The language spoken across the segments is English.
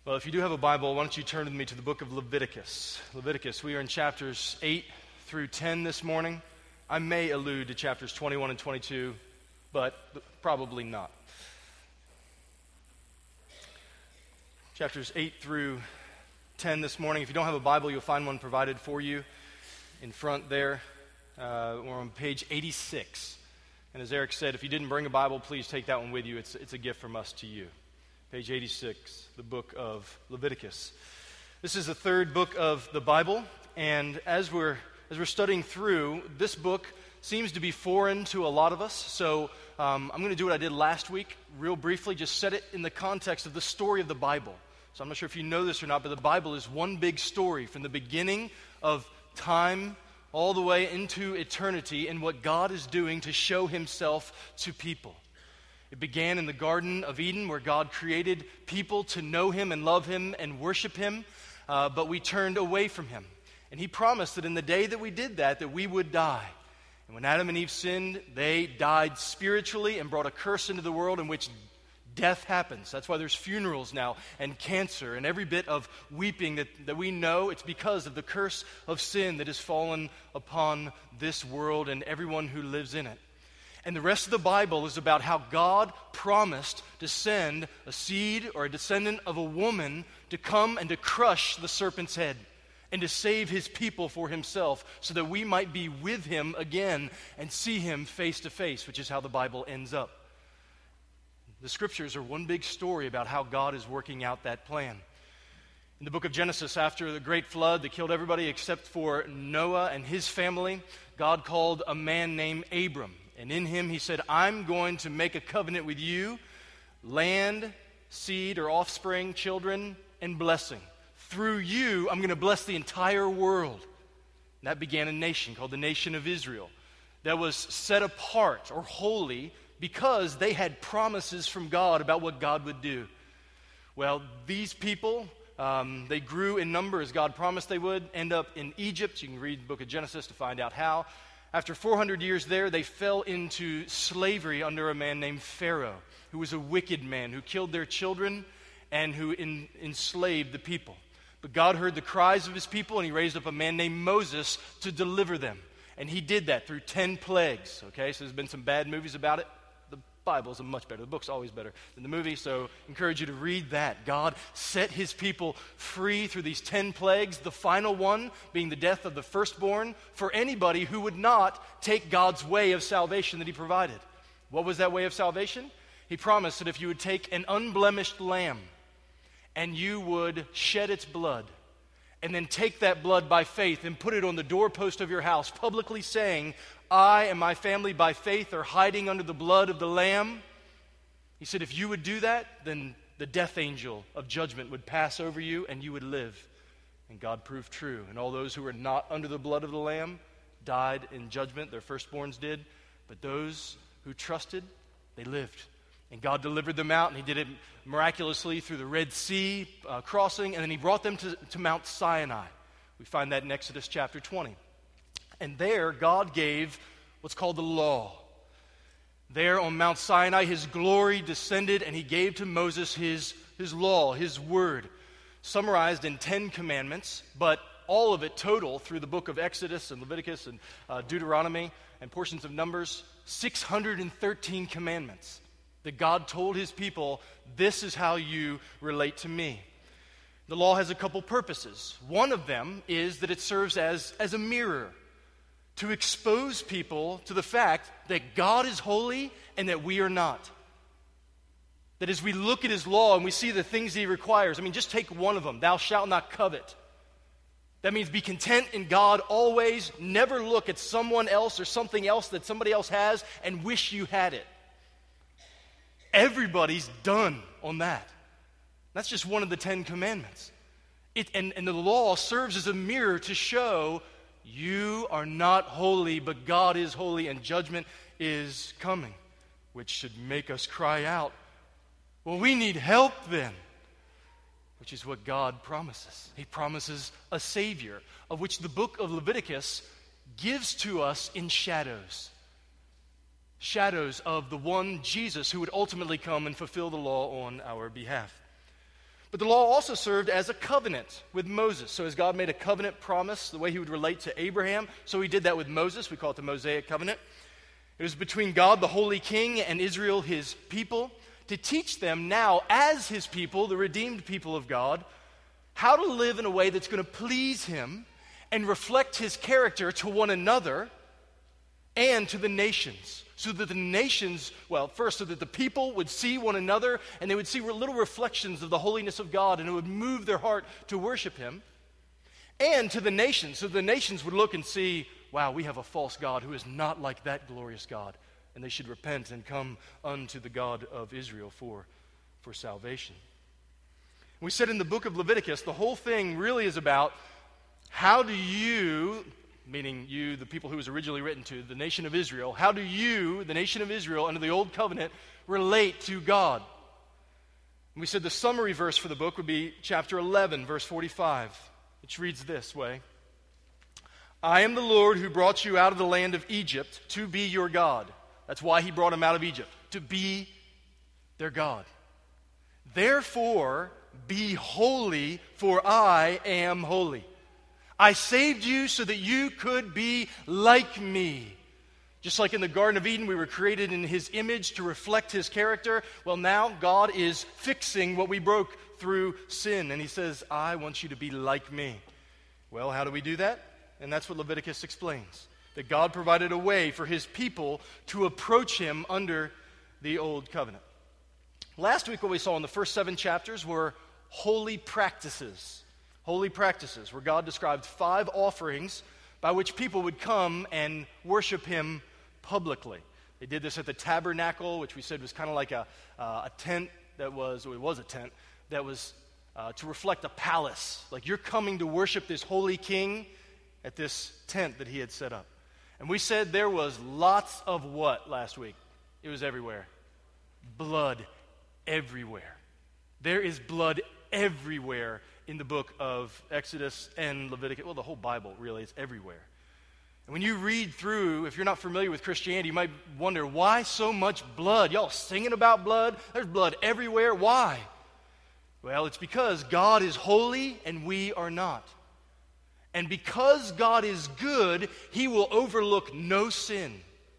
Well, if you do have a Bible, why don't you turn with me to the book of Leviticus. Leviticus, we are in chapters 8 through 10 this morning. I may allude to chapters 21 and 22, but probably not. Chapters 8 through 10 this morning. If you don't have a Bible, you'll find one provided for you in front there. We're on page 86. And as Eric said, if you didn't bring a Bible, please take that one with you. It's a gift from us to you. Page 86, the book of Leviticus. This is the third book of the Bible, and as we're studying through, this book seems to be foreign to a lot of us, so I'm going to do what I did last week, real briefly, just set it in the context of the story of the Bible. So I'm not sure if you know this or not, but the Bible is one big story from the beginning of time all the way into eternity and what God is doing to show himself to people. It began in the Garden of Eden, where God created people to know him and love him and worship him, but we turned away from him. And he promised that in the day that we did that we would die. And when Adam and Eve sinned, they died spiritually and brought a curse into the world in which death happens. That's why there's funerals now and cancer and every bit of weeping that we know. It's because of the curse of sin that has fallen upon this world and everyone who lives in it. And the rest of the Bible is about how God promised to send a seed or a descendant of a woman to come and to crush the serpent's head and to save his people for himself so that we might be with him again and see him face to face, which is how the Bible ends up. The scriptures are one big story about how God is working out that plan. In the book of Genesis, after the great flood that killed everybody except for Noah and his family, God called a man named Abram. And in him he said, I'm going to make a covenant with you, land, seed or offspring, children, and blessing. Through you, I'm going to bless the entire world. And that began a nation called the nation of Israel that was set apart or holy because they had promises from God about what God would do. Well, these people, they grew in number as God promised they would, end up in Egypt. You can read the book of Genesis to find out how. After 400 years there, they fell into slavery under a man named Pharaoh, who was a wicked man, who killed their children and who enslaved the people. But God heard the cries of his people, and he raised up a man named Moses to deliver them. And he did that through 10 plagues, okay? So there's been some bad movies about it. The Bible is much better. The book's always better than the movie, so I encourage you to read that. God set his people free through these 10 plagues, the final one being the death of the firstborn for anybody who would not take God's way of salvation that he provided. What was that way of salvation? He promised that if you would take an unblemished lamb and you would shed its blood and then take that blood by faith and put it on the doorpost of your house, publicly saying, I and my family by faith are hiding under the blood of the Lamb. He said, if you would do that, then the death angel of judgment would pass over you and you would live. And God proved true. And all those who were not under the blood of the Lamb died in judgment. Their firstborns did. But those who trusted, they lived. And God delivered them out, and he did it miraculously through the Red Sea crossing, and then he brought them to Mount Sinai. We find that in Exodus chapter 20. And there, God gave what's called the law. There on Mount Sinai, his glory descended, and he gave to Moses his law, his word, summarized in 10 commandments, but all of it total through the book of Exodus and Leviticus and Deuteronomy and portions of Numbers, 613 commandments that God told his people, this is how you relate to me. The law has a couple purposes. One of them is that it serves as a mirror to expose people to the fact that God is holy and that we are not. That as we look at his law and we see the things he requires, just take one of them, thou shalt not covet. That means be content in God always, never look at someone else or something else that somebody else has and wish you had it. Everybody's done on that. That's just one of the 10 commandments. And the law serves as a mirror to show you are not holy, but God is holy and judgment is coming, which should make us cry out, well, we need help then, which is what God promises. He promises a Savior, of which the book of Leviticus gives to us in shadows. Shadows of the one Jesus who would ultimately come and fulfill the law on our behalf. But the law also served as a covenant with Moses. So as God made a covenant promise, the way he would relate to Abraham, so he did that with Moses. We call it the Mosaic covenant. It was between God, the holy king, and Israel, his people, to teach them now, as his people, the redeemed people of God, how to live in a way that's going to please him and reflect his character to one another and to the nations. So that the nations, first, so that the people would see one another and they would see little reflections of the holiness of God, and it would move their heart to worship him. And to the nations, so the nations would look and see, wow, we have a false God who is not like that glorious God. And they should repent and come unto the God of Israel for salvation. We said in the book of Leviticus, the whole thing really is about how do you, meaning you, the people who it was originally written to, the nation of Israel, how do you, the nation of Israel, under the old covenant, relate to God? And we said the summary verse for the book would be chapter 11, verse 45, which reads this way: I am the Lord who brought you out of the land of Egypt to be your God. That's why he brought them out of Egypt, to be their God. Therefore, be holy, for I am holy. I saved you so that you could be like me. Just like in the Garden of Eden, we were created in his image to reflect his character. Well, now God is fixing what we broke through sin. And he says, I want you to be like me. Well, how do we do that? And that's what Leviticus explains. That God provided a way for his people to approach him under the old covenant. Last week, what we saw in the first 7 chapters were holy practices. Holy practices, where God described 5 offerings by which people would come and worship him publicly. They did this at the tabernacle, which we said was kind of like a tent that was, or it was a tent, that was to reflect a palace. Like you're coming to worship this holy king at this tent that he had set up. And we said there was lots of what last week? It was everywhere. Blood everywhere. There is blood everywhere in the book of Exodus and Leviticus. Well, the whole Bible, really, is everywhere. And when you read through, if you're not familiar with Christianity, you might wonder, why so much blood? Y'all singing about blood? There's blood everywhere. Why? Well, it's because God is holy and we are not. And because God is good, he will overlook no sin.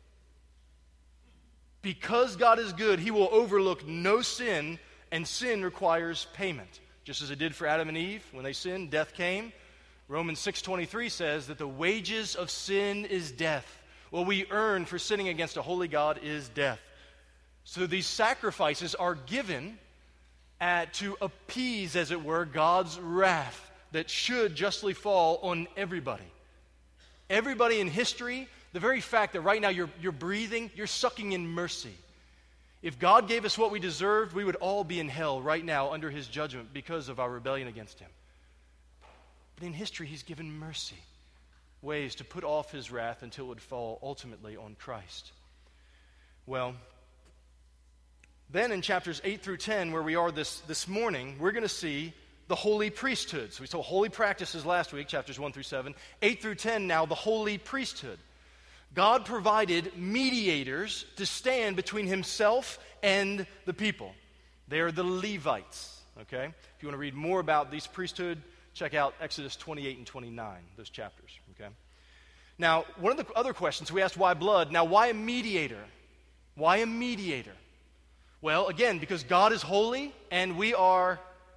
Because God is good, he will overlook no sin, and sin requires payment. Just as it did for Adam and Eve when they sinned, death came. Romans 6:23 says that the wages of sin is death. What we earn for sinning against a holy God is death. So these sacrifices are given to appease, as it were, God's wrath that should justly fall on everybody. Everybody in history, the very fact that right now you're breathing, you're sucking in mercy. If God gave us what we deserved, we would all be in hell right now under his judgment because of our rebellion against him. But in history, he's given mercy, ways to put off his wrath until it would fall ultimately on Christ. Well, then in chapters 8 through 10, where we are this morning, we're going to see the holy priesthood. So we saw holy practices last week, chapters 1 through 7. 8 through 10 now, the holy priesthood. God provided mediators to stand between himself and the people. They are the Levites, okay? If you want to read more about these priesthood, check out Exodus 28 and 29, those chapters, okay? Now, one of the other questions, we asked why blood. Now, why a mediator? Why a mediator? Well, again, because God is holy and we are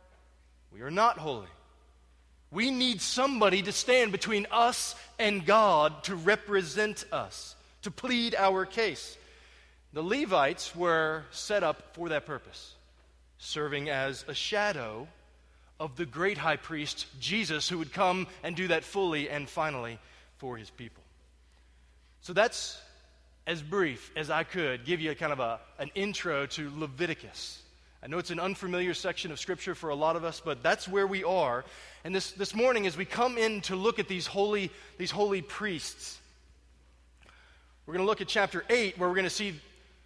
not holy. We need somebody to stand between us and God to represent us, to plead our case. The Levites were set up for that purpose, serving as a shadow of the great high priest, Jesus, who would come and do that fully and finally for his people. So that's as brief as I could give you kind of an intro to Leviticus. I know it's an unfamiliar section of Scripture for a lot of us, but that's where we are. And this morning, as we come in to look at these holy priests, we're going to look at chapter 8, where we're going to see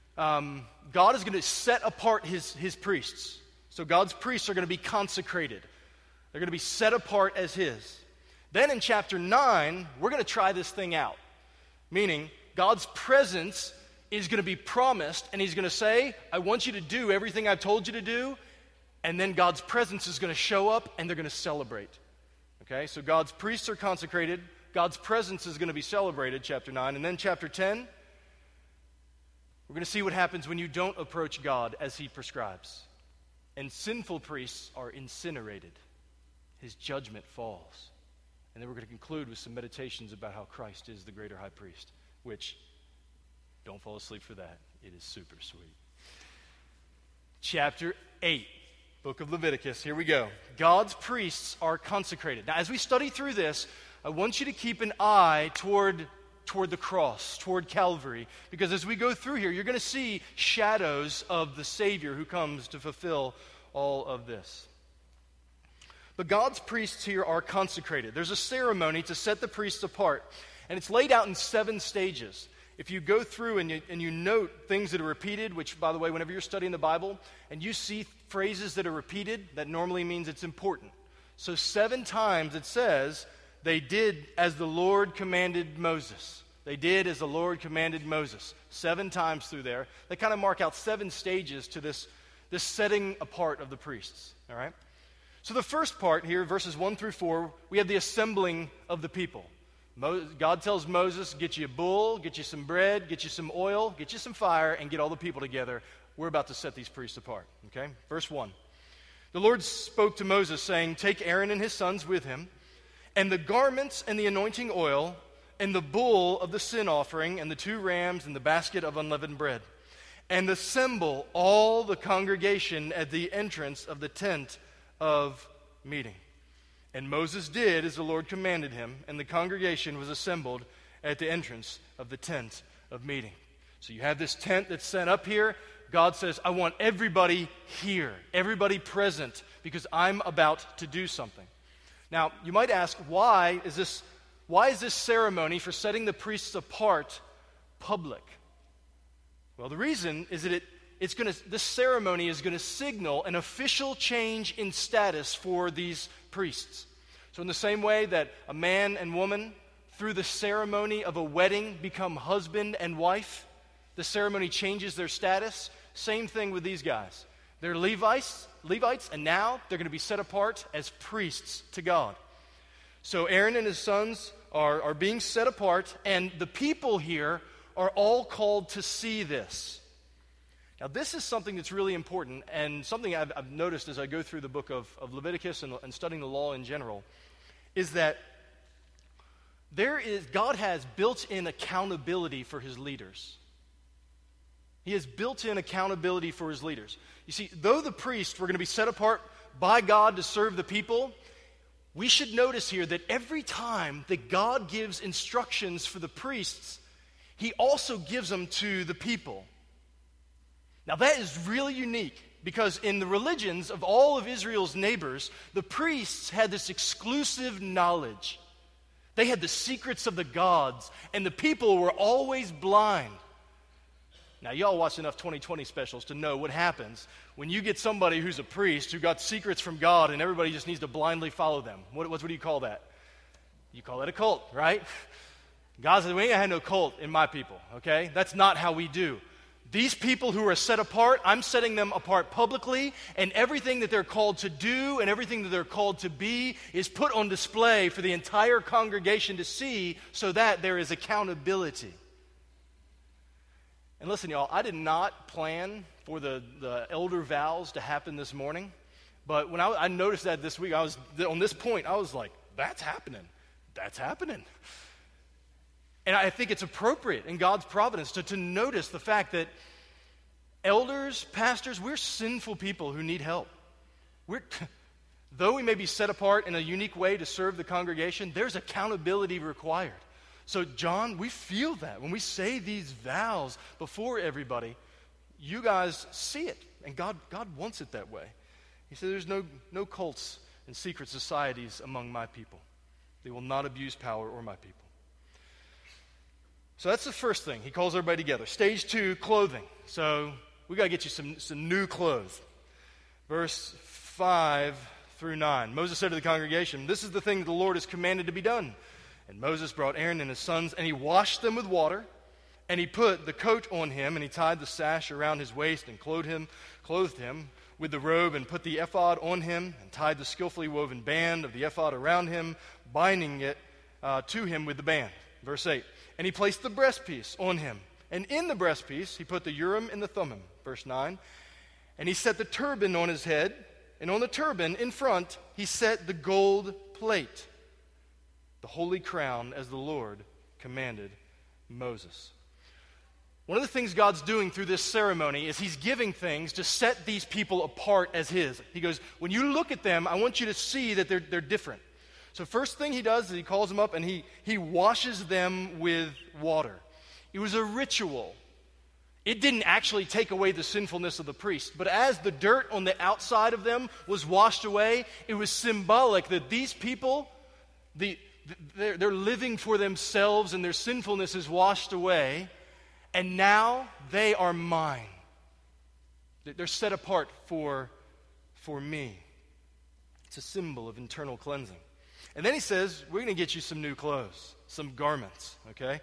God is going to set apart his priests. So God's priests are going to be consecrated. They're going to be set apart as his. Then in chapter 9, we're going to try this thing out. Meaning, God's presence is going to be promised, and he's going to say, I want you to do everything I've told you to do, and then God's presence is going to show up, and they're going to celebrate. Okay, so God's priests are consecrated. God's presence is going to be celebrated, chapter 9. And then chapter 10, we're going to see what happens when you don't approach God as he prescribes. And sinful priests are incinerated. His judgment falls. And then we're going to conclude with some meditations about how Christ is the greater high priest, which, don't fall asleep for that. It is super sweet. Chapter 8, book of Leviticus. Here we go. God's priests are consecrated. Now, as we study through this, I want you to keep an eye toward the cross, toward Calvary, because as we go through here, you're going to see shadows of the Savior who comes to fulfill all of this. But God's priests here are consecrated. There's a ceremony to set the priests apart, and it's laid out in 7 stages. If you go through and you note things that are repeated, which, by the way, whenever you're studying the Bible, and you see phrases that are repeated, that normally means it's important. So 7 times it says, they did as the Lord commanded Moses. They did as the Lord commanded Moses. 7 times through there. They kind of mark out 7 stages to this setting apart of the priests. All right? So the first part here, verses 1 through 4, we have the assembling of the people. God tells Moses, get you a bull, get you some bread, get you some oil, get you some fire, and get all the people together. We're about to set these priests apart. Okay? Verse 1. The Lord spoke to Moses, saying, take Aaron and his sons with him, and the garments and the anointing oil, and the bull of the sin offering, and the 2 rams, and the basket of unleavened bread, and assemble all the congregation at the entrance of the tent of meeting. And Moses did as the Lord commanded him, and the congregation was assembled at the entrance of the tent of meeting. So you have this tent that's set up here. God says, I want everybody here, everybody present, because I'm about to do something. Now, you might ask, why is this ceremony for setting the priests apart public? Well, the reason is that this ceremony is going to signal an official change in status for these priests. So in the same way that a man and woman, through the ceremony of a wedding, become husband and wife, the ceremony changes their status. Same thing with these guys. They're Levites, and now they're going to be set apart as priests to God. So Aaron and his sons are being set apart, and the people here are all called to see this. Now, this is something that's really important, and something I've noticed as I go through the book of Leviticus and studying the law in general, is that God has built-in accountability for his leaders. He has built-in accountability for his leaders. You see, though the priests were going to be set apart by God to serve the people, we should notice here that every time that God gives instructions for the priests, he also gives them to the people. Now that is really unique, because in the religions of all of Israel's neighbors, the priests had this exclusive knowledge. They had the secrets of the gods, and the people were always blind. Now, y'all watch enough 2020 specials to know what happens when you get somebody who's a priest who got secrets from God and everybody just needs to blindly follow them. What do you call that? You call that a cult, right? God said, we ain't had no cult in my people, okay? That's not how we do. These people who are set apart, I'm setting them apart publicly, and everything that they're called to do and everything that they're called to be is put on display for the entire congregation to see, so that there is accountability. And listen, y'all, I did not plan for the elder vows to happen this morning, but when I noticed that this week, I was on this point, I was like, that's happening. That's happening. And I think it's appropriate in God's providence to notice the fact that elders, pastors, we're sinful people who need help. Though we may be set apart in a unique way to serve the congregation, there's accountability required. So, John, we feel that. When we say these vows before everybody, you guys see it, and God wants it that way. He said there's no cults and secret societies among my people. They will not abuse power or my people. So that's the first thing. He calls everybody together. Stage 2, clothing. So we got to get you some new clothes. Verse 5 through 9. Moses said to the congregation, this is the thing that the Lord has commanded to be done. And Moses brought Aaron and his sons, and he washed them with water, and he put the coat on him, and he tied the sash around his waist and clothed him with the robe and put the ephod on him and tied the skillfully woven band of the ephod around him, binding it to him with the band. Verse 8, and he placed the breastpiece on him, and in the breastpiece he put the Urim and the Thummim. Verse 9, and he set the turban on his head, and on the turban in front he set the gold plate, the holy crown, as the Lord commanded Moses. One of the things God's doing through this ceremony is he's giving things to set these people apart as his. He goes, when you look at them, I want you to see that they're different. So first thing he does is he calls them up and he washes them with water. It was a ritual. It didn't actually take away the sinfulness of the priest, but as the dirt on the outside of them was washed away, it was symbolic that these people, they're living for themselves and their sinfulness is washed away, and now they are mine. They're set apart for me. It's a symbol of internal cleansing. And then he says, we're going to get you some new clothes, some garments, okay?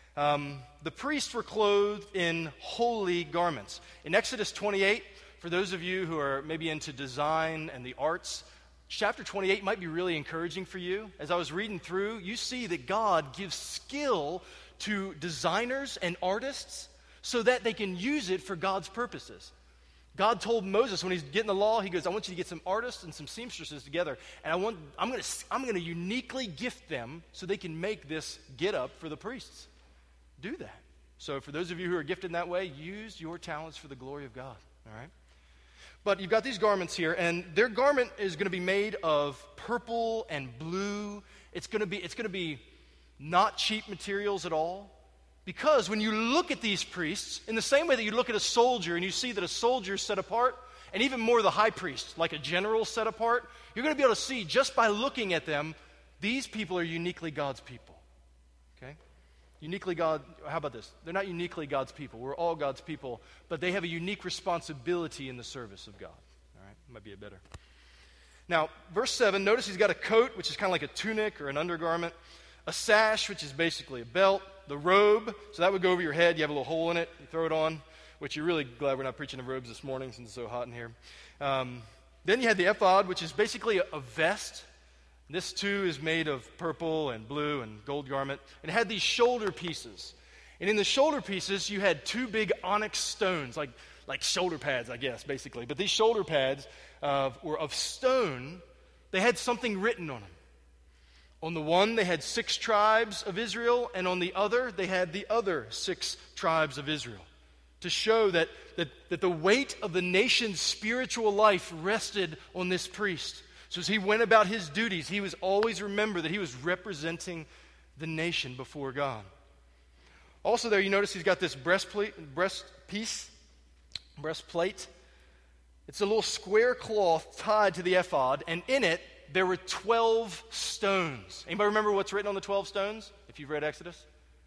The priests were clothed in holy garments. In Exodus 28, for those of you who are maybe into design and the arts, chapter 28 might be really encouraging for you. As I was reading through, you see that God gives skill to designers and artists so that they can use it for God's purposes. God told Moses when he's getting the law, he goes, I want you to get some artists and some seamstresses together, and I'm going to uniquely gift them so they can make this get-up for the priests. Do that. So for those of you who are gifted in that way, use your talents for the glory of God, all right? But you've got these garments here, and their garment is going to be made of purple and blue. It's going to be not cheap materials at all. Because when you look at these priests, in the same way that you look at a soldier and you see that a soldier is set apart, and even more the high priest, like a general set apart, you're going to be able to see just by looking at them, these people are uniquely God's people. Okay? Uniquely God, how about this? They're not uniquely God's people. We're all God's people, but they have a unique responsibility in the service of God. All right? Might be a better. Now, verse 7, notice he's got a coat, which is kind of like a tunic or an undergarment, a sash, which is basically a belt, the robe, so that would go over your head. You have a little hole in it. You throw it on, which you're really glad we're not preaching of robes this morning since it's so hot in here. Then you had the ephod, which is basically a vest. This, too, is made of purple and blue and gold garment. And it had these shoulder pieces. And in the shoulder pieces, you had two big onyx stones, like shoulder pads, I guess, basically. But these shoulder pads were of stone. They had something written on them. On the one, they had 6 tribes of Israel, and on the other, they had the other 6 tribes of Israel, to show that the weight of the nation's spiritual life rested on this priest. So as he went about his duties, he was always remember that he was representing the nation before God. Also there, you notice he's got this breastplate. It's a little square cloth tied to the ephod, and in it, there were 12 stones. Anybody remember what's written on the 12 stones, if you've read Exodus?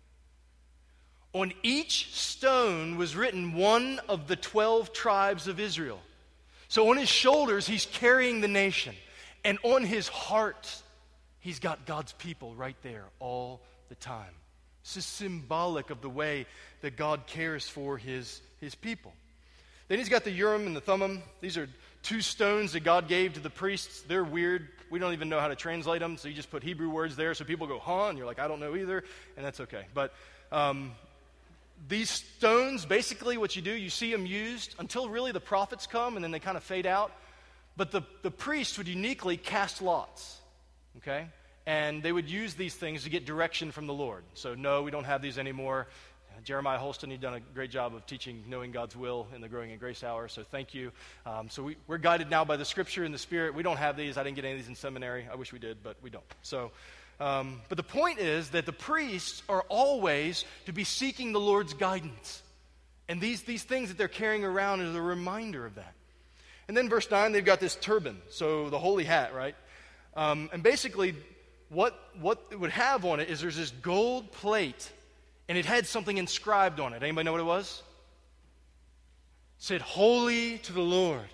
On each stone was written one of the 12 tribes of Israel. So on his shoulders, he's carrying the nation. And on his heart, he's got God's people right there all the time. This is symbolic of the way that God cares for his people. Then he's got the Urim and the Thummim. These are 2 stones that God gave to the priests. They're weird. We don't even know how to translate them, so you just put Hebrew words there so people go, huh? And you're like, I don't know either, and that's okay. But these stones, basically what you do, you see them used until really the prophets come, and then they kind of fade out. But the priest would uniquely cast lots, okay? And they would use these things to get direction from the Lord. So no, we don't have these anymore. Jeremiah Holston, you've done a great job of teaching knowing God's will in the Growing in Grace Hour, so thank you. So we're guided now by the Scripture and the Spirit. We don't have these. I didn't get any of these in seminary. I wish we did, but we don't. So, but the point is that the priests are always to be seeking the Lord's guidance. And these things that they're carrying around is a reminder of that. And then verse 9, they've got this turban, so the holy hat, right? And basically what it would have on it is there's this gold plate, and it had something inscribed on it. Anybody know what it was? It said, "Holy to the Lord."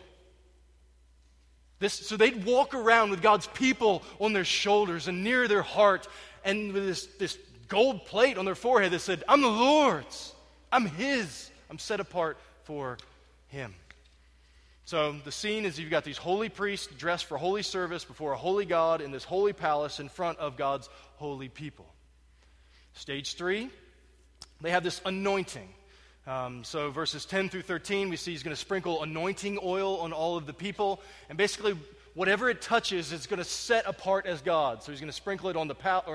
So they'd walk around with God's people on their shoulders and near their heart, and with this gold plate on their forehead that said, "I'm the Lord's. I'm His. I'm set apart for Him." So the scene is you've got these holy priests dressed for holy service before a holy God in this holy palace in front of God's holy people. Stage 3, they have this anointing. So verses 10 through 13, we see he's going to sprinkle anointing oil on all of the people. And basically, whatever it touches, it's going to set apart as God. So he's going to sprinkle it on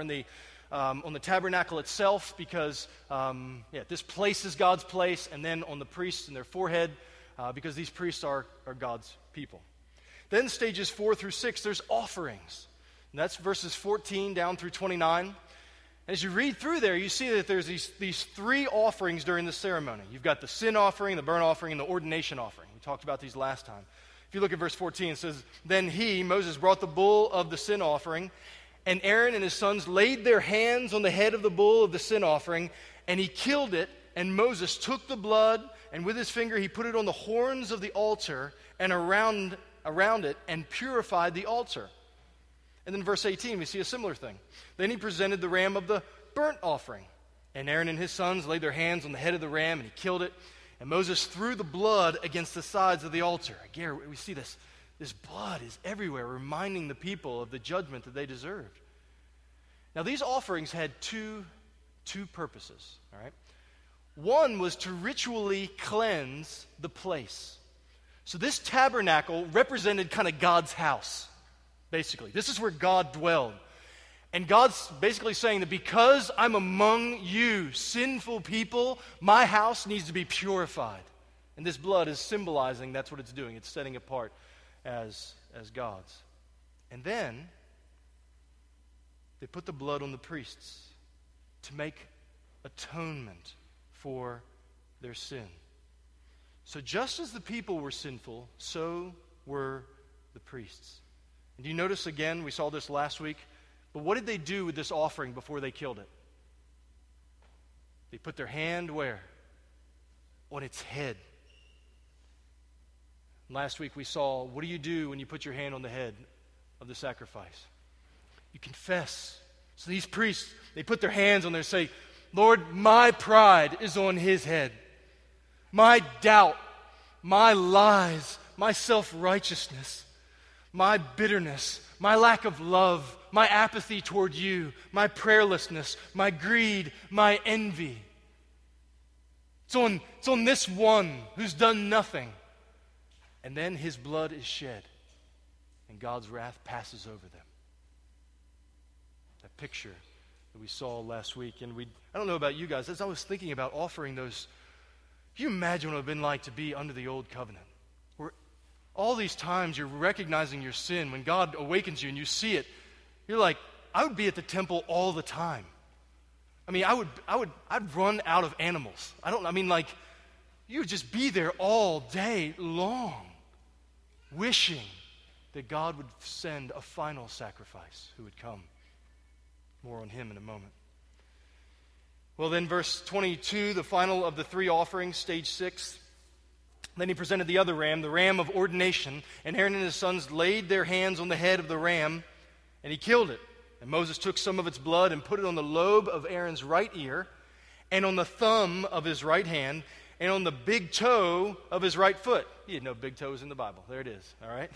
the tabernacle itself because this place is God's place, and then on the priests and their forehead because these priests are God's people. Then stages 4 through 6, there's offerings. And that's verses 14 down through 29. As you read through there, you see that there's these 3 offerings during the ceremony. You've got the sin offering, the burnt offering, and the ordination offering. We talked about these last time. If you look at verse 14, it says, "Then Moses, brought the bull of the sin offering, and Aaron and his sons laid their hands on the head of the bull of the sin offering, and he killed it, and Moses took the blood, and with his finger he put it on the horns of the altar and around it, and purified the altar." And then verse 18, we see a similar thing. "Then he presented the ram of the burnt offering, and Aaron and his sons laid their hands on the head of the ram, and he killed it, and Moses threw the blood against the sides of the altar." Again, we see this blood is everywhere, reminding the people of the judgment that they deserved. Now, these offerings had two purposes, all right? One was to ritually cleanse the place. So this tabernacle represented kind of God's house, basically. This is where God dwelled. And God's basically saying that because I'm among you, sinful people, my house needs to be purified. And this blood is symbolizing that's what it's doing. It's setting apart as God's. And then they put the blood on the priests to make atonement for their sin. So just as the people were sinful, so were the priests. And do you notice again, we saw this last week, but what did they do with this offering before they killed it? They put their hand where? On its head. Last week we saw, what do you do when you put your hand on the head of the sacrifice? You confess. So these priests, they put their hands on there and say, "Lord, my pride is on his head. My doubt, my lies, my self-righteousness, my bitterness, my lack of love, my apathy toward you, my prayerlessness, my greed, my envy. It's on this one who's done nothing." And then his blood is shed, and God's wrath passes over them. That picture that we saw last week. And I don't know about you guys, as I was thinking about offering those, can you imagine what it would have been like to be under the old covenant? Where all these times you're recognizing your sin, when God awakens you and you see it, you're like, I would be at the temple all the time. I mean, I'd run out of animals. You would just be there all day long, wishing that God would send a final sacrifice who would come. More on him in a moment. Well, then verse 22, the final of the 3 offerings, stage 6. "Then he presented the other ram, the ram of ordination, and Aaron and his sons laid their hands on the head of the ram, and he killed it. And Moses took some of its blood and put it on the lobe of Aaron's right ear, and on the thumb of his right hand, and on the big toe of his right foot." You didn't know big toe was in the Bible. There it is, all right?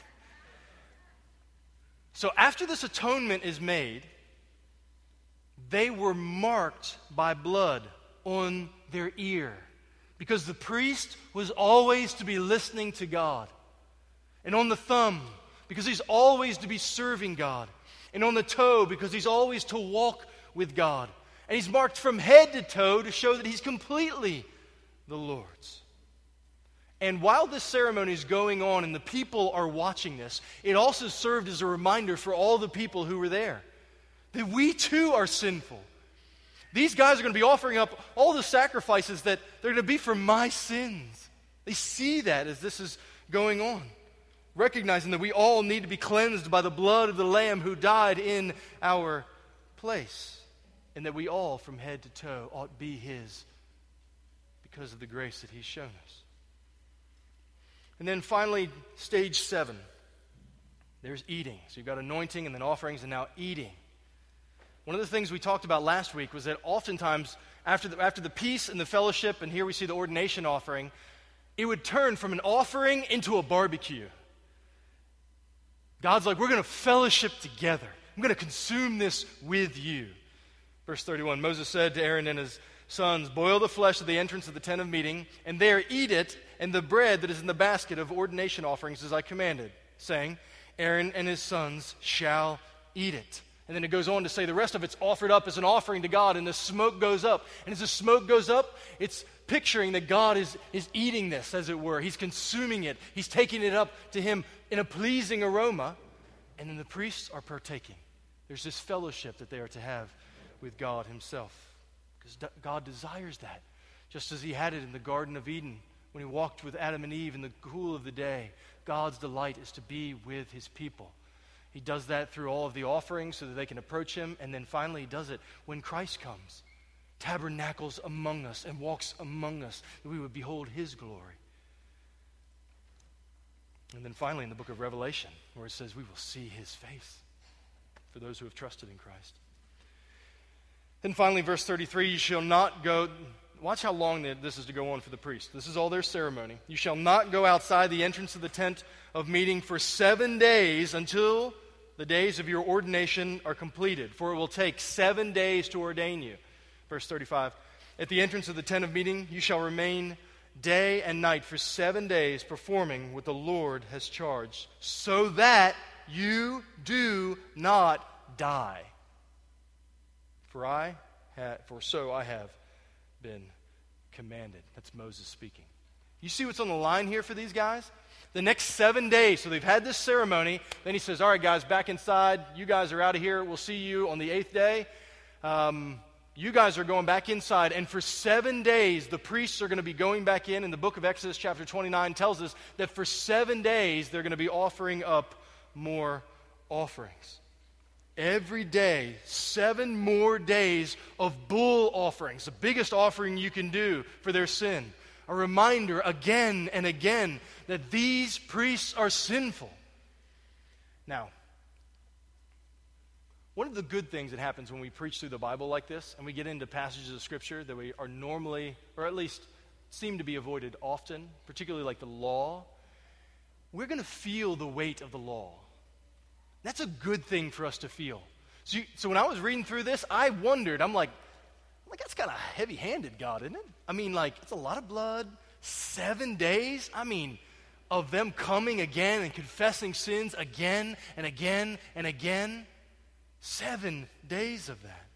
So after this atonement is made, they were marked by blood on their ear, because the priest was always to be listening to God. And on the thumb, because he's always to be serving God. And on the toe, because he's always to walk with God. And he's marked from head to toe to show that he's completely the Lord's. And while this ceremony is going on and the people are watching this, it also served as a reminder for all the people who were there that we too are sinful. These guys are going to be offering up all the sacrifices that they're going to be for my sins. They see that as this is going on, recognizing that we all need to be cleansed by the blood of the Lamb who died in our place, and that we all from head to toe ought to be his because of the grace that he's shown us. And then finally, stage 7. There's eating. So you've got anointing and then offerings and now eating. One of the things we talked about last week was that oftentimes after the peace and the fellowship, and here we see the ordination offering, it would turn from an offering into a barbecue. God's like, we're going to fellowship together. I'm going to consume this with you. Verse 31, Moses said to Aaron and his sons, boil the flesh at the entrance of the tent of meeting, and there eat it, and the bread that is in the basket of ordination offerings as I commanded, saying, Aaron and his sons shall eat it. And then it goes on to say the rest of it's offered up as an offering to God, and the smoke goes up. And as the smoke goes up, it's picturing that God is eating this, as it were. He's consuming it. He's taking it up to him in a pleasing aroma. And then the priests are partaking. There's this fellowship that they are to have with God himself. Because God desires that. Just as he had it in the Garden of Eden when he walked with Adam and Eve in the cool of the day. God's delight is to be with his people. He does that through all of the offerings so that they can approach him. And then finally he does it when Christ comes. Tabernacles among us and walks among us, that we would behold his glory. And then finally in the book of Revelation, where it says we will see his face for those who have trusted in Christ. Then finally, verse 33, you shall not go... Watch how long this is to go on for the priest. This is all their ceremony. You shall not go outside the entrance of the tent of meeting for 7 days until the days of your ordination are completed, for it will take 7 days to ordain you. Verse 35, at the entrance of the tent of meeting, you shall remain day and night for 7 days, performing what the Lord has charged, so that you do not die. For so I have been commanded. That's Moses speaking. You see what's on the line here for these guys? The next 7 days, so they've had this ceremony, then he says, all right guys, back inside, you guys are out of here, we'll see you on the 8th day. You guys are going back inside, and for 7 days, the priests are going to be going back in. And the book of Exodus chapter 29 tells us that for 7 days, they're going to be offering up more offerings. Every day, 7 more days of bull offerings, the biggest offering you can do for their sin. A reminder again and again that these priests are sinful. Now, one of the good things that happens when we preach through the Bible like this, and we get into passages of Scripture that we are normally, or at least seem to be avoided often, particularly like the law, we're going to feel the weight of the law. That's a good thing for us to feel. So when I was reading through this, I wondered, I'm like, that's kind of heavy-handed, God, isn't it? I mean, like, it's a lot of blood, 7 days, of them coming again and confessing sins again and again and again. 7 days of that.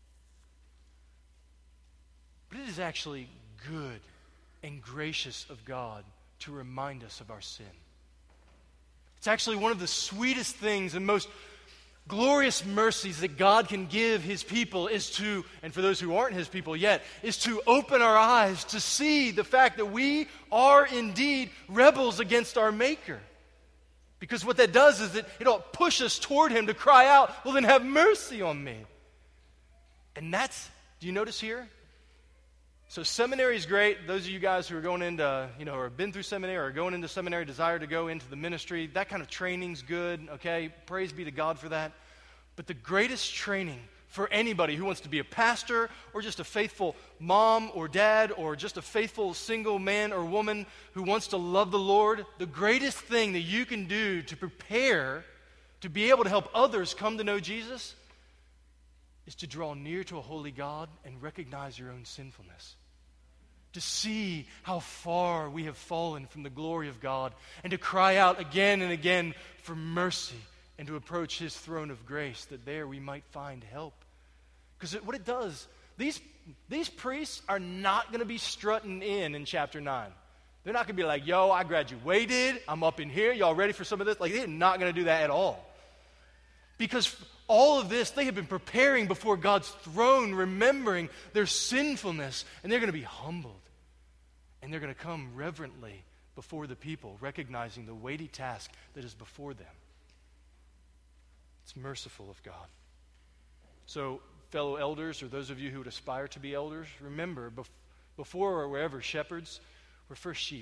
But it is actually good and gracious of God to remind us of our sin. It's actually one of the sweetest things and most glorious mercies that God can give his people is to, and for those who aren't his people yet, is to open our eyes to see the fact that we are indeed rebels against our Maker. Because what that does is that it'll push us toward him to cry out, well then have mercy on me. And that's, do you notice here? So seminary is great. Those of you guys who are going into, or have been through seminary or are going into seminary, desire to go into the ministry, that kind of training's good, okay? Praise be to God for that. But the greatest training for anybody who wants to be a pastor or just a faithful mom or dad or just a faithful single man or woman who wants to love the Lord, the greatest thing that you can do to prepare to be able to help others come to know Jesus is to draw near to a holy God and recognize your own sinfulness. To see how far we have fallen from the glory of God and to cry out again and again for mercy and to approach his throne of grace that there we might find help. Because what it does, these priests are not going to be strutting in chapter 9. They're not going to be like, yo, I graduated, I'm up in here, y'all ready for some of this? Like, they're not going to do that at all. Because all of this, they have been preparing before God's throne, remembering their sinfulness, and they're going to be humbled. And they're going to come reverently before the people, recognizing the weighty task that is before them. It's merciful of God. So, fellow elders, or those of you who would aspire to be elders, remember, before or wherever shepherds, we're first sheep.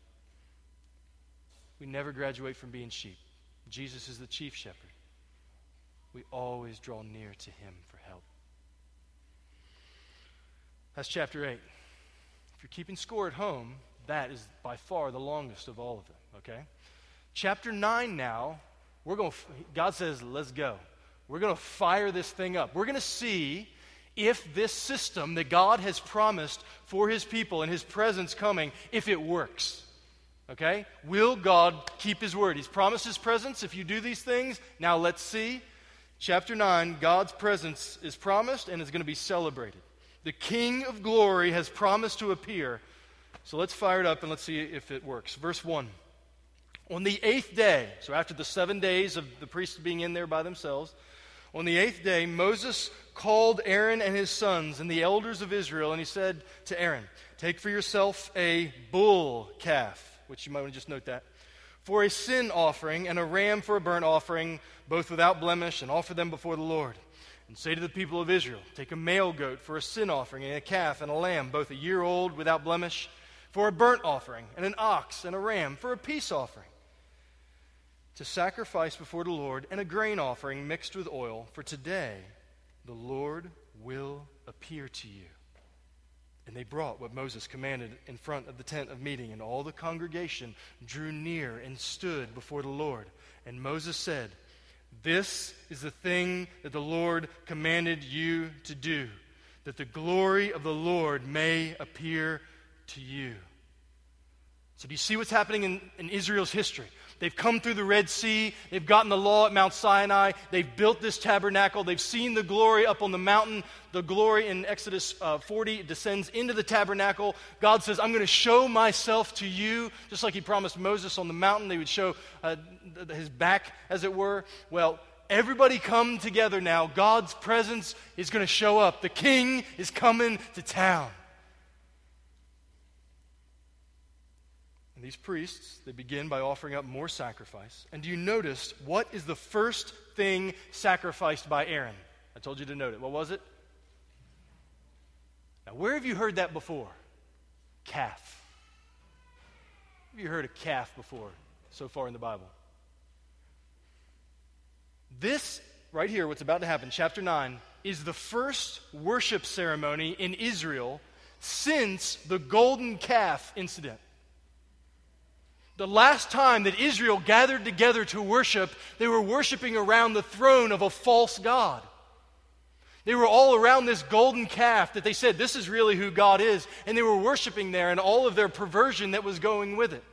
We never graduate from being sheep. Jesus is the chief shepherd. We always draw near to him for help. That's chapter 8. If you're keeping score at home, that is by far the longest of all of them, okay? Chapter 9 now, God says, let's go. We're going to fire this thing up. We're going to see if this system that God has promised for his people and his presence coming, if it works. Okay? Will God keep his word? He's promised his presence if you do these things. Now let's see. Chapter 9, God's presence is promised and is going to be celebrated. The King of glory has promised to appear. So let's fire it up and let's see if it works. Verse 1. On the 8th day, so after the 7 days of the priests being in there by themselves, on the 8th day, Moses called Aaron and his sons and the elders of Israel, and he said to Aaron, take for yourself a bull calf, which you might want to just note that, for a sin offering and a ram for a burnt offering, both without blemish, and offer them before the Lord. And say to the people of Israel, take a male goat for a sin offering, and a calf and a lamb, both a year old without blemish, for a burnt offering, and an ox and a ram for a peace offering, to sacrifice before the Lord, and a grain offering mixed with oil, for today the Lord will appear to you. And they brought what Moses commanded in front of the tent of meeting, and all the congregation drew near and stood before the Lord. And Moses said, this is the thing that the Lord commanded you to do, that the glory of the Lord may appear to you. So do you see what's happening in Israel's history? They've come through the Red Sea. They've gotten the law at Mount Sinai. They've built this tabernacle. They've seen the glory up on the mountain. The glory in Exodus 40 descends into the tabernacle. God says, I'm going to show myself to you, just like he promised Moses on the mountain. They would show his back, as it were. Well, everybody come together now. God's presence is going to show up. The king is coming to town. And these priests, they begin by offering up more sacrifice. And do you notice what is the first thing sacrificed by Aaron? I told you to note it. What was it? Now, where have you heard that before? Calf. Have you heard a calf before so far in the Bible? This right here, what's about to happen, chapter 9, is the first worship ceremony in Israel since the golden calf incident. The last time that Israel gathered together to worship, they were worshiping around the throne of a false god. They were all around this golden calf that they said, this is really who God is. And they were worshiping there and all of their perversion that was going with it.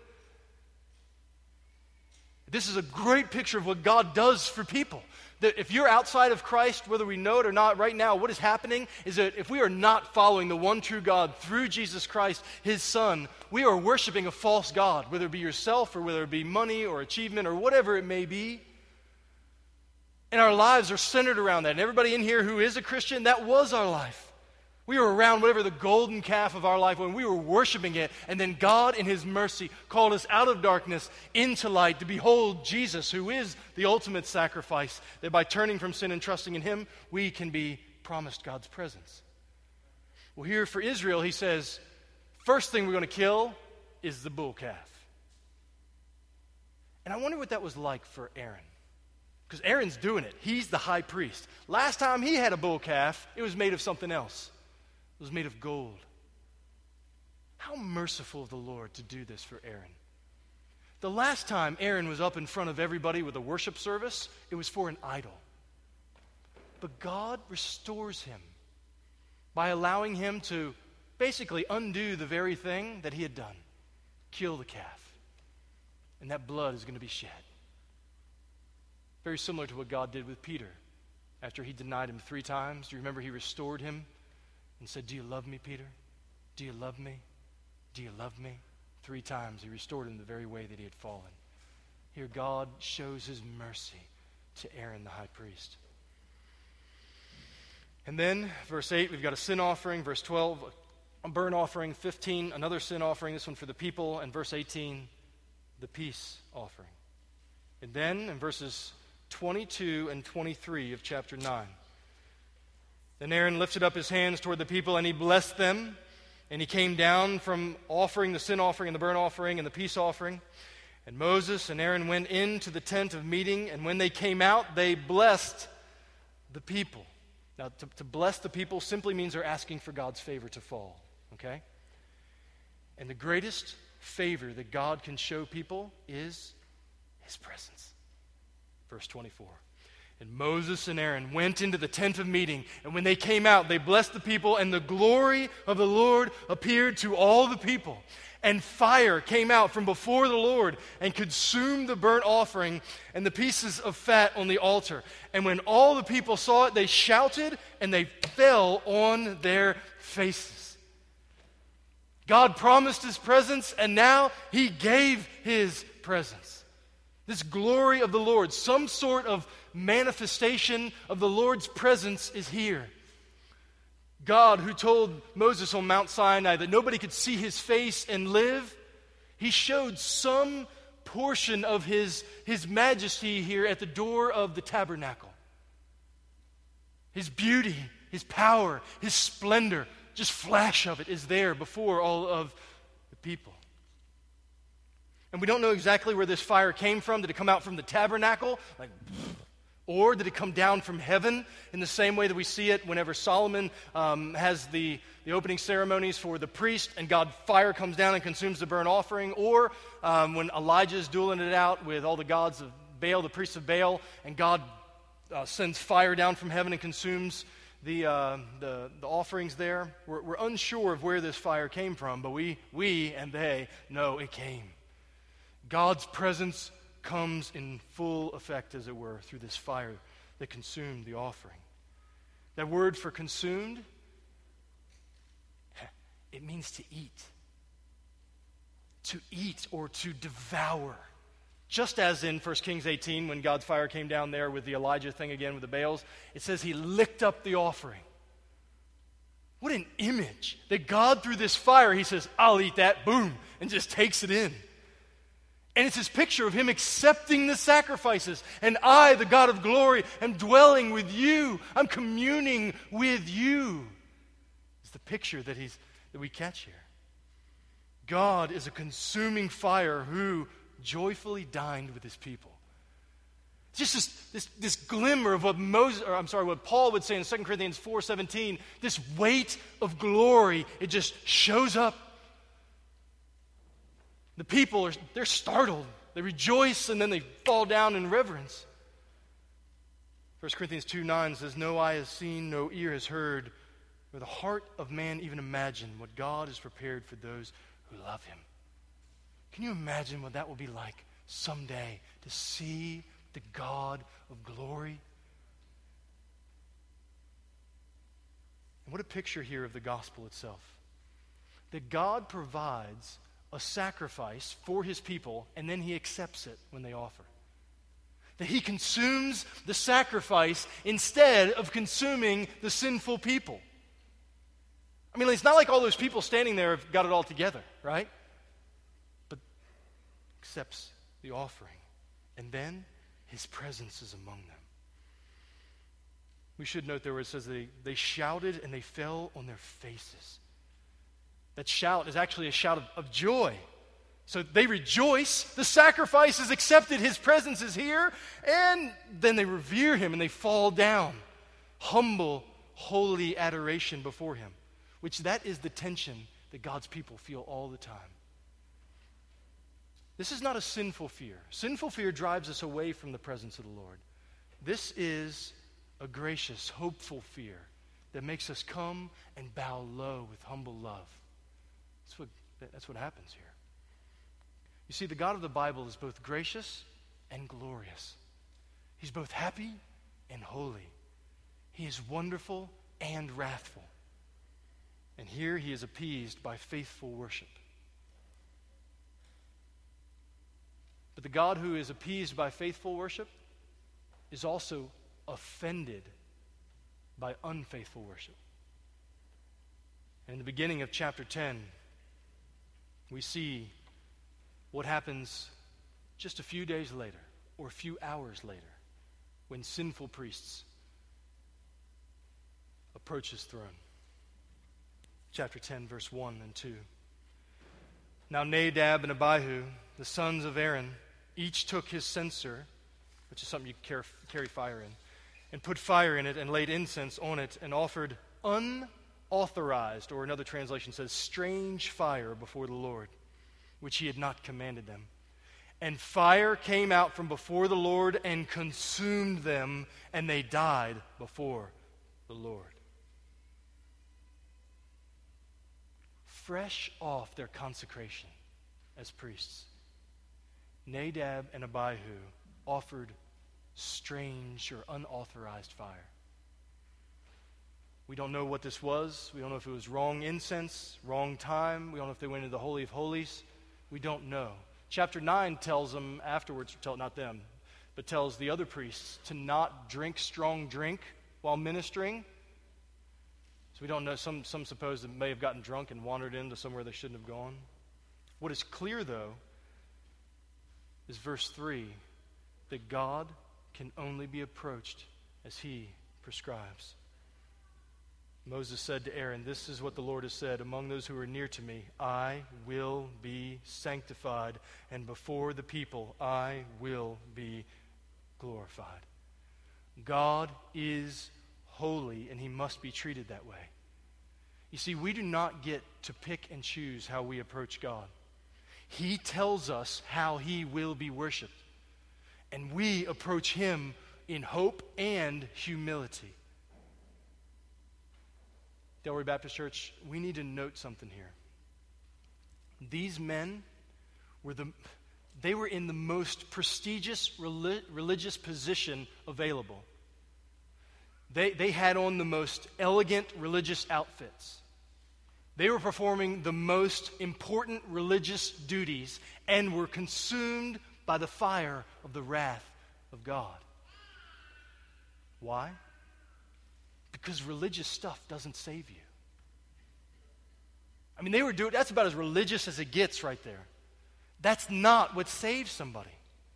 This is a great picture of what God does for people. That if you're outside of Christ, whether we know it or not, right now, what is happening is that if we are not following the one true God through Jesus Christ, his Son, we are worshiping a false God, whether it be yourself or whether it be money or achievement or whatever it may be. And our lives are centered around that. And everybody in here who is a Christian, that was our life. We were around whatever the golden calf of our life when we were worshiping it. And then God in his mercy called us out of darkness into light to behold Jesus, who is the ultimate sacrifice, that by turning from sin and trusting in him, we can be promised God's presence. Well, here for Israel, he says, first thing we're going to kill is the bull calf. And I wonder what that was like for Aaron. Because Aaron's doing it. He's the high priest. Last time he had a bull calf, it was made of something else. It was made of gold. How merciful of the Lord to do this for Aaron. The last time Aaron was up in front of everybody with a worship service, it was for an idol. But God restores him by allowing him to basically undo the very thing that he had done. Kill the calf. And that blood is going to be shed. Very similar to what God did with Peter. After he denied him 3 times, do you remember he restored him and said, do you love me, Peter? Do you love me? Do you love me? 3 times he restored him the very way that he had fallen. Here God shows his mercy to Aaron the high priest. And then, verse 8, we've got a sin offering. Verse 12, a burnt offering. 15, another sin offering, this one for the people. And verse 18, the peace offering. And then, in verses 22 and 23 of chapter 9, then Aaron lifted up his hands toward the people, and he blessed them. And he came down from offering the sin offering and the burnt offering and the peace offering. And Moses and Aaron went into the tent of meeting, and when they came out, they blessed the people. Now, to bless the people simply means they're asking for God's favor to fall, okay? And the greatest favor that God can show people is his presence. Verse 24. And Moses and Aaron went into the tent of meeting, and when they came out, they blessed the people, and the glory of the Lord appeared to all the people. And fire came out from before the Lord and consumed the burnt offering and the pieces of fat on the altar. And when all the people saw it, they shouted and they fell on their faces. God promised his presence, and now he gave his presence. This glory of the Lord, some sort of manifestation of the Lord's presence is here. God, who told Moses on Mount Sinai that nobody could see his face and live, he showed some portion of his majesty here at the door of the tabernacle. His beauty, his power, his splendor, just flash of it is there before all of the people. And we don't know exactly where this fire came from. Did it come out from the tabernacle? Or did it come down from heaven in the same way that we see it whenever Solomon has the opening ceremonies for the priest and fire comes down and consumes the burnt offering? Or when Elijah is dueling it out with all the gods of Baal, the priests of Baal, and God sends fire down from heaven and consumes the offerings there? We're unsure of where this fire came from, but we and they know it came. God's presence comes in full effect, as it were, through this fire that consumed the offering. That word for consumed, it means to eat. To eat or to devour. Just as in 1 Kings 18, when God's fire came down there with the Elijah thing again with the Baals, it says he licked up the offering. What an image that God, through this fire, he says, I'll eat that, boom, and just takes it in. And it's this picture of him accepting the sacrifices. And I, the God of glory, am dwelling with you. I'm communing with you. It's the picture that we catch here. God is a consuming fire who joyfully dined with his people. Just this glimmer of what Paul would say in 2 Corinthians 4:17, this weight of glory, it just shows up. The people, they're startled. They rejoice, and then they fall down in reverence. 1 Corinthians 2:9 says, no eye has seen, no ear has heard, nor the heart of man even imagined what God has prepared for those who love him. Can you imagine what that will be like someday, to see the God of glory? And what a picture here of the gospel itself. That God provides a sacrifice for his people, and then he accepts it when they offer. That he consumes the sacrifice instead of consuming the sinful people. I mean, it's not like all those people standing there have got it all together, right? But accepts the offering, and then his presence is among them. We should note there where it says they shouted and they fell on their faces. That shout is actually a shout of joy. So they rejoice, the sacrifice is accepted, his presence is here, and then they revere him and they fall down. Humble, holy adoration before him, which that is the tension that God's people feel all the time. This is not a sinful fear. Sinful fear drives us away from the presence of the Lord. This is a gracious, hopeful fear that makes us come and bow low with humble love. That's what happens here. You see, the God of the Bible is both gracious and glorious. He's both happy and holy. He is wonderful and wrathful. And here he is appeased by faithful worship. But the God who is appeased by faithful worship is also offended by unfaithful worship. And in the beginning of chapter 10, we see what happens just a few days later, or a few hours later, when sinful priests approach his throne. Chapter 10, verse 1 and 2. Now Nadab and Abihu, the sons of Aaron, each took his censer, which is something you carry fire in, and put fire in it and laid incense on it and offered unauthorized, or another translation says strange fire before the Lord. which he had not commanded them. And fire came out from before the Lord and consumed them, and they died before the Lord. Fresh off their consecration as priests, Nadab and Abihu offered strange or unauthorized fire. We don't know what this was. We don't know if it was wrong incense, wrong time. We don't know if they went into the Holy of Holies. We don't know. Chapter 9 tells them afterwards, not them, but tells the other priests to not drink strong drink while ministering. So we don't know. Some suppose they may have gotten drunk and wandered into somewhere they shouldn't have gone. What is clear, though, is verse 3, that God can only be approached as he prescribes. Moses said to Aaron, "This is what the Lord has said, among those who are near to me, I will be sanctified, and before the people I will be glorified." God is holy, and he must be treated that way. You see, we do not get to pick and choose how we approach God. He tells us how he will be worshiped, and we approach him in hope and humility. Delray Baptist Church, we need to note something here. These men they were in the most prestigious religious position available. They had on the most elegant religious outfits. They were performing the most important religious duties and were consumed by the fire of the wrath of God. Why? Because religious stuff doesn't save you. I mean, that's about as religious as it gets right there. That's not what saves somebody.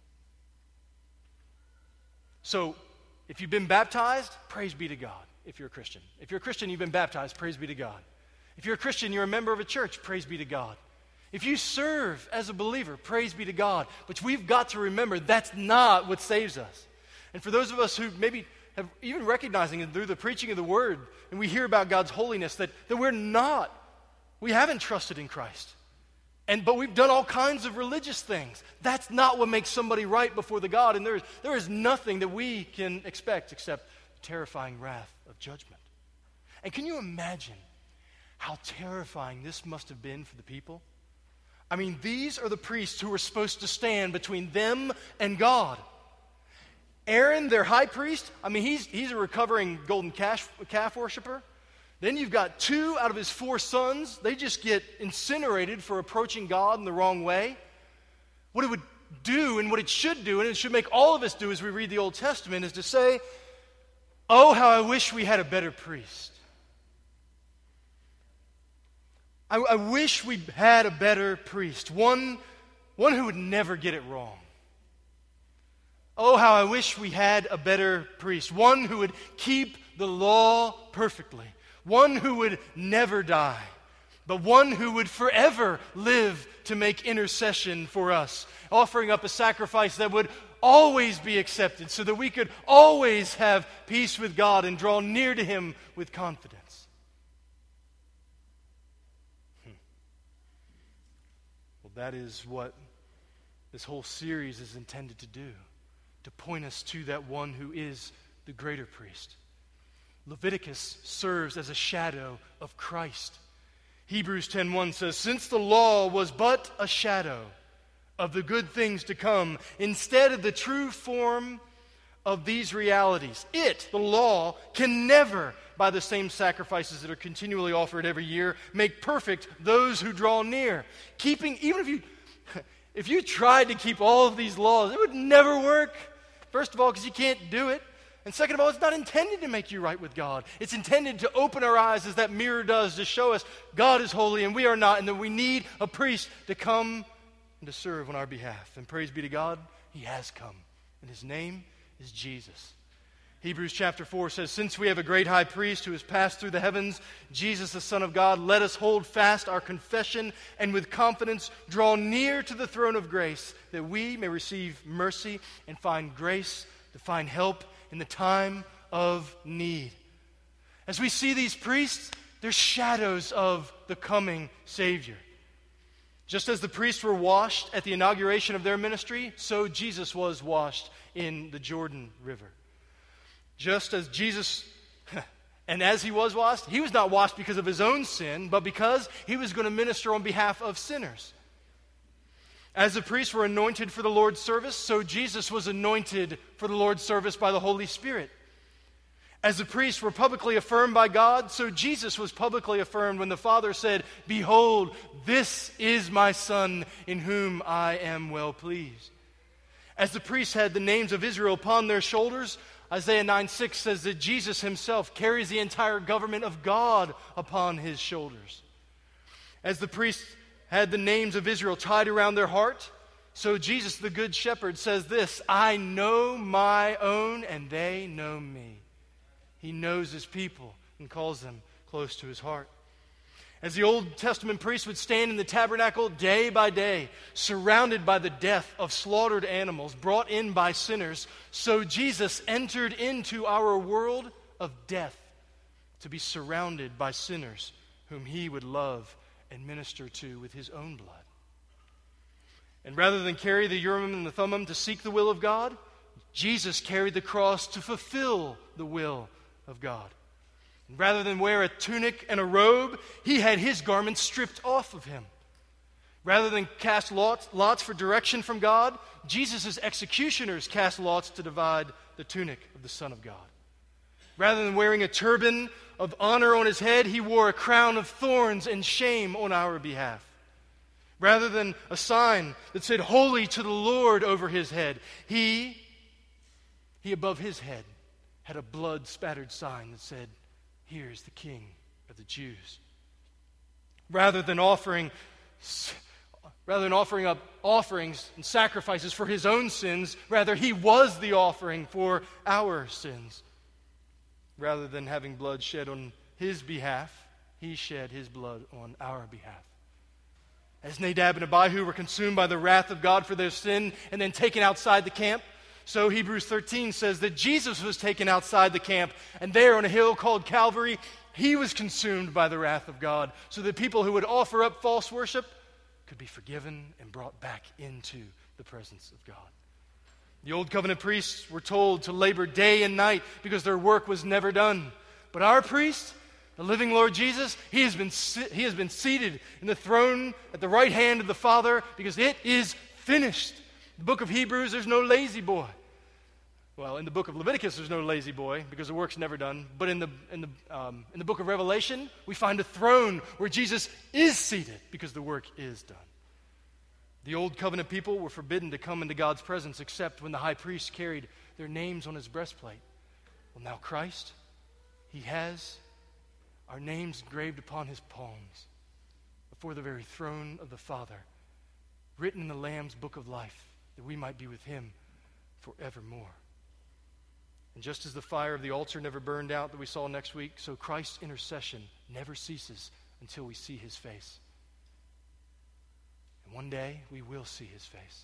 So, if you've been baptized, praise be to God, if you're a Christian. If you're a Christian, you've been baptized, praise be to God. If you're a Christian, you're a member of a church, praise be to God. If you serve as a believer, praise be to God. But we've got to remember that's not what saves us. And for those of us who maybe have even recognizing it through the preaching of the Word, and we hear about God's holiness, that we haven't trusted in Christ. But we've done all kinds of religious things. That's not what makes somebody right before the God. And there is nothing that we can expect except terrifying wrath of judgment. And can you imagine how terrifying this must have been for the people? I mean, these are the priests who were supposed to stand between them and God. Aaron, their high priest, I mean, he's a recovering golden calf worshiper. Then you've got 2 out of his 4 sons. They just get incinerated for approaching God in the wrong way. What it would do and what it should do, and it should make all of us do as we read the Old Testament, is to say, oh, how I wish we had a better priest. I wish we had a better priest, one who would never get it wrong. Oh, how I wish we had a better priest, one who would keep the law perfectly, one who would never die, but one who would forever live to make intercession for us, offering up a sacrifice that would always be accepted so that we could always have peace with God and draw near to him with confidence. Well, that is what this whole series is intended to do, to point us to that one who is the greater priest. Leviticus serves as a shadow of Christ. Hebrews 10:1 says, "Since the law was but a shadow of the good things to come, instead of the true form of these realities, the law, can never, by the same sacrifices that are continually offered every year, make perfect those who draw near." Even if you tried to keep all of these laws, it would never work. First of all, because you can't do it. And second of all, it's not intended to make you right with God. It's intended to open our eyes as that mirror does, to show us God is holy and we are not, and that we need a priest to come and to serve on our behalf. And praise be to God, he has come. And his name is Jesus. Hebrews chapter 4 says, "Since we have a great high priest who has passed through the heavens, Jesus the Son of God, let us hold fast our confession and with confidence draw near to the throne of grace, that we may receive mercy and find grace to find help in the time of need." As we see these priests, they're shadows of the coming Savior. Just as the priests were washed at the inauguration of their ministry, so Jesus was washed in the Jordan River. Just as Jesus, and as he was washed, he was not washed because of his own sin, but because he was going to minister on behalf of sinners. As the priests were anointed for the Lord's service, so Jesus was anointed for the Lord's service by the Holy Spirit. As the priests were publicly affirmed by God, so Jesus was publicly affirmed when the Father said, "Behold, this is my Son, in whom I am well pleased." As the priests had the names of Israel upon their shoulders, Isaiah 9:6 says that Jesus himself carries the entire government of God upon his shoulders. As the priests had the names of Israel tied around their heart, so Jesus the Good Shepherd says this, "I know my own and they know me." He knows his people and calls them close to his heart. As the Old Testament priests would stand in the tabernacle day by day, surrounded by the death of slaughtered animals brought in by sinners, so Jesus entered into our world of death to be surrounded by sinners whom he would love and minister to with his own blood. And rather than carry the Urim and the Thummim to seek the will of God, Jesus carried the cross to fulfill the will of God. And rather than wear a tunic and a robe, he had his garments stripped off of him. Rather than cast lots for direction from God, Jesus' executioners cast lots to divide the tunic of the Son of God. Rather than wearing a turban of honor on his head, he wore a crown of thorns and shame on our behalf. Rather than a sign that said, "Holy to the Lord" over his head, he above his head had a blood-spattered sign that said, "Here's the King of the Jews." Rather than offering up offerings and sacrifices for his own sins, rather he was the offering for our sins. Rather than having blood shed on his behalf, he shed his blood on our behalf. As Nadab and Abihu were consumed by the wrath of God for their sin and then taken outside the camp, so Hebrews 13 says that Jesus was taken outside the camp, and there on a hill called Calvary, he was consumed by the wrath of God, so that people who would offer up false worship could be forgiven and brought back into the presence of God. The Old Covenant priests were told to labor day and night because their work was never done. But our priest, the living Lord Jesus, he has been seated in the throne at the right hand of the Father because it is finished. The book of Hebrews, there's no lazy boy. Well, in the book of Leviticus, there's no lazy boy because the work's never done. But in the book of Revelation, we find a throne where Jesus is seated because the work is done. The Old Covenant people were forbidden to come into God's presence except when the high priest carried their names on his breastplate. Well, now Christ, he has our names engraved upon his palms before the very throne of the Father, written in the Lamb's book of life, that we might be with him forevermore. And just as the fire of the altar never burned out that we saw next week, so Christ's intercession never ceases until we see his face. And one day we will see his face.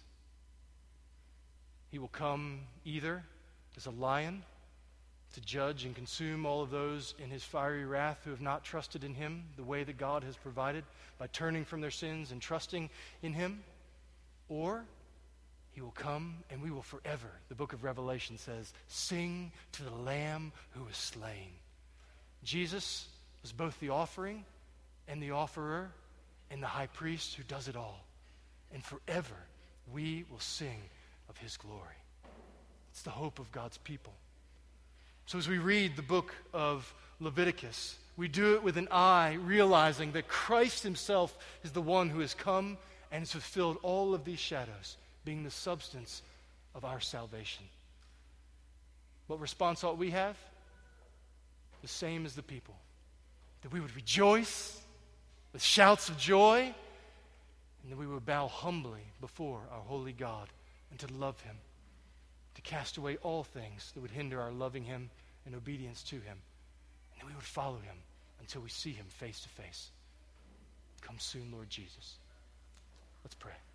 He will come either as a lion to judge and consume all of those in his fiery wrath who have not trusted in him the way that God has provided by turning from their sins and trusting in him, or he will come and we will forever, the book of Revelation says, sing to the Lamb who was slain. Jesus was both the offering and the offerer and the high priest who does it all. And forever we will sing of his glory. It's the hope of God's people. So as we read the book of Leviticus, we do it with an eye realizing that Christ himself is the one who has come and has fulfilled all of these shadows, being the substance of our salvation. What response ought we have? The same as the people. That we would rejoice with shouts of joy, and that we would bow humbly before our holy God and to love him, to cast away all things that would hinder our loving him and obedience to him, and that we would follow him until we see him face to face. Come soon, Lord Jesus. Let's pray.